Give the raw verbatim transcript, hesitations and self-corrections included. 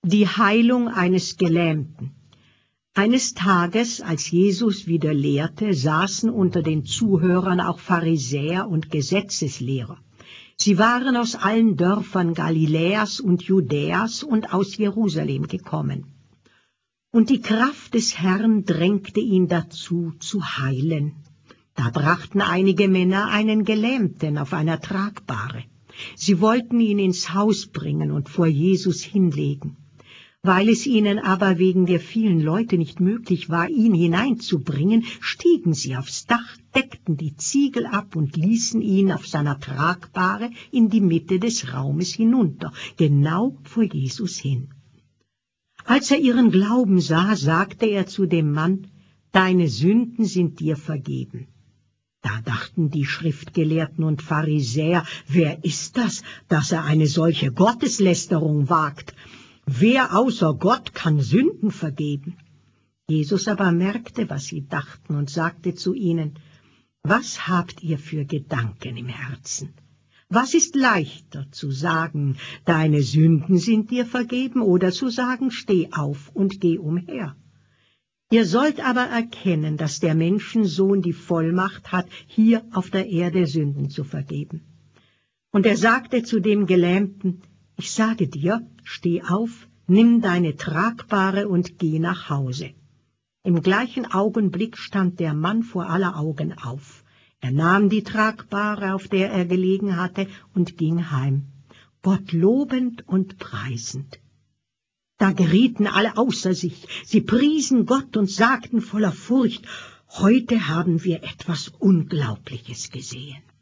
Die Heilung eines Gelähmten. Eines Tages, als Jesus wieder lehrte, saßen unter den Zuhörern auch Pharisäer und Gesetzeslehrer. Sie waren aus allen Dörfern Galiläas und Judäas und aus Jerusalem gekommen. Und die Kraft des Herrn drängte ihn dazu, zu heilen. Da brachten einige Männer einen Gelähmten auf einer Tragbahre. Sie wollten ihn ins Haus bringen und vor Jesus hinlegen. Weil es ihnen aber wegen der vielen Leute nicht möglich war, ihn hineinzubringen, stiegen sie aufs Dach, deckten die Ziegel ab und ließen ihn auf seiner Tragbahre in die Mitte des Raumes hinunter, genau vor Jesus hin. Als er ihren Glauben sah, sagte er zu dem Mann: »Deine Sünden sind dir vergeben.« Da dachten die Schriftgelehrten und Pharisäer: »Wer ist das, dass er eine solche Gotteslästerung wagt? Wer außer Gott kann Sünden vergeben?« Jesus aber merkte, was sie dachten, und sagte zu ihnen: »Was habt ihr für Gedanken im Herzen? Was ist leichter, zu sagen, deine Sünden sind dir vergeben, oder zu sagen, steh auf und geh umher? Ihr sollt aber erkennen, dass der Menschensohn die Vollmacht hat, hier auf der Erde Sünden zu vergeben.« Und er sagte zu dem Gelähmten: »Ich sage dir, steh auf, nimm deine Tragbahre und geh nach Hause.« Im gleichen Augenblick stand der Mann vor aller Augen auf. Er nahm die Tragbahre, auf der er gelegen hatte, und ging heim, Gott lobend und preisend. Da gerieten alle außer sich. Sie priesen Gott und sagten voller Furcht: »Heute haben wir etwas Unglaubliches gesehen.«